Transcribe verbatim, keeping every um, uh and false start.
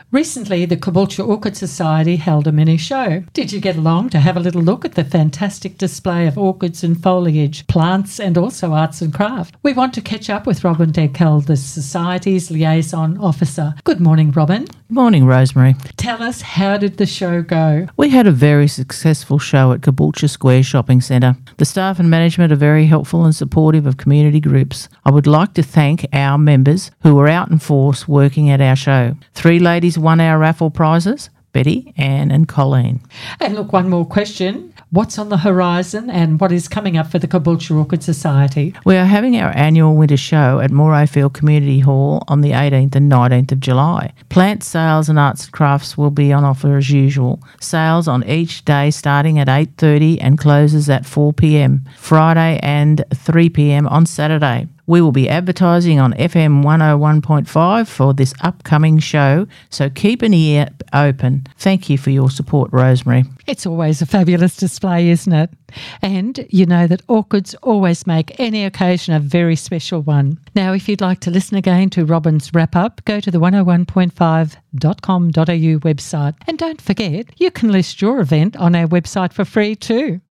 Recently, the Caboolture Orchid Society held a mini show. Did you get along to have a little look at the fantastic display of orchids and foliage, plants and also arts and craft? We want to catch up with Robin Dekel, the Society's liaison officer. Good morning, Robin. Good morning, Rosemary. Tell us, how did the show go? We had a very successful show at Caboolture Square Shopping Centre. The staff and management are very helpful and supportive of community groups. I would like to thank our members who were out in force working at our show. Three ladies won our raffle prizes: Betty, Anne and Colleen. And look, one more question. What's on the horizon and what is coming up for the Caboolture Orchid Society? We are having our annual winter show at Morayfield Community Hall on the eighteenth and nineteenth of July. Plant sales and arts and crafts will be on offer as usual. Sales on each day starting at eight thirty and closes at four p.m. Friday and three p.m. on Saturday. We will be advertising on F M one oh one point five for this upcoming show, so keep an ear open. Thank you for your support, Rosemary. It's always a fabulous display, isn't it? And you know that orchids always make any occasion a very special one. Now, if you'd like to listen again to Robin's wrap-up, go to the one oh one point five dot com dot a u website. And don't forget, you can list your event on our website for free too.